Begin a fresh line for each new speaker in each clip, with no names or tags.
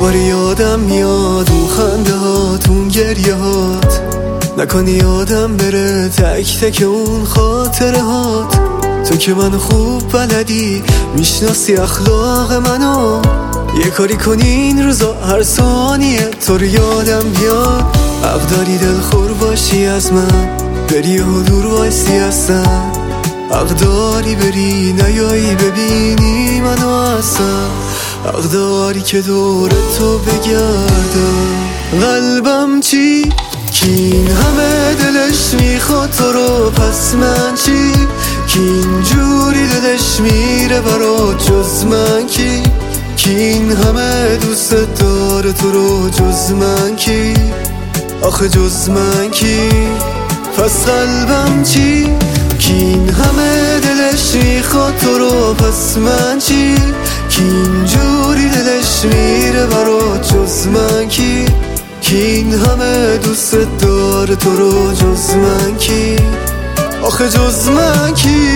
دوباره یادم میاد اون خنده هات، اون گریه هات، نکنی یادم بره تک تک اون خاطره هات. تو که منو خوب بلدی، میشناسی اخلاق منو، یه کاری کنی این روزا هر ثانیه تو رو یادم بیاد. حق داری دلخور باشی از من، بری و دور وایسی هستن، حق داری بری نیایی ببینی منو اصلا، حق داری که دور تو بگردم. قلبم چی؟ کین همه دلش میخواد تو رو، پس من چی؟ کین جوری دلش میره برات جز من کی؟ کین همه دوست داره تو رو جز من کی؟ آخه جز من کی؟ پس قلبم چی؟ کین همه دلش میخواد تو رو، پس من چی؟ کین جوری دلش میره برات جز من کی؟ کین همه دوست داره تو رو جز من کی؟ آخه جز من کی؟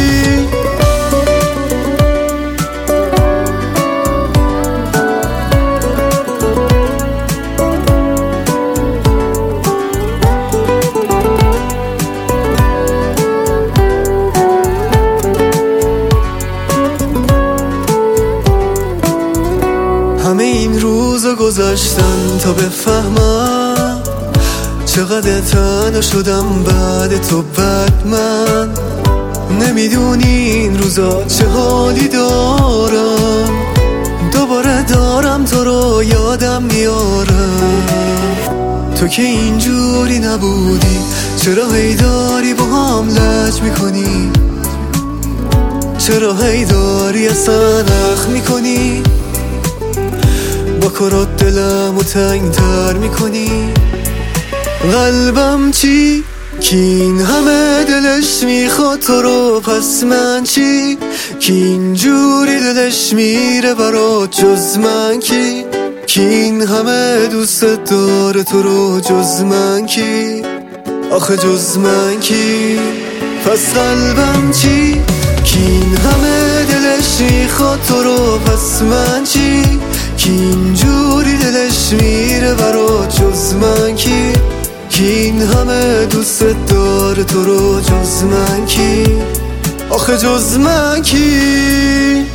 همه این روزا گذشتن تا بفهمم چقدر تنها شدم بعد تو. بعد من نمیدونی این روزا چه حالی دارم، دوباره دارم تو رو یادم میارم. تو که اینجوری نبودی، چرا هی داری با هم لج میکنی؟ چرا هی داری اصلا اخ میکنی؟ با کارات دلمو تنگ‌تر میکنی. قلبم چی؟ کین همه دلش میخواد تو رو، پس من چی؟ کین جوری دلش میره برات جز من کی؟ کین همه دوست داره تو رو جز من کی؟ آخه جز من کی؟ پس قلبم چی؟ کین همه دلش میخواد تو رو، پس من چی؟ کین جوری دلش میره برات جز من کی؟ کین همه دوست داره تو رو جز من کی؟ آخه جز من کی؟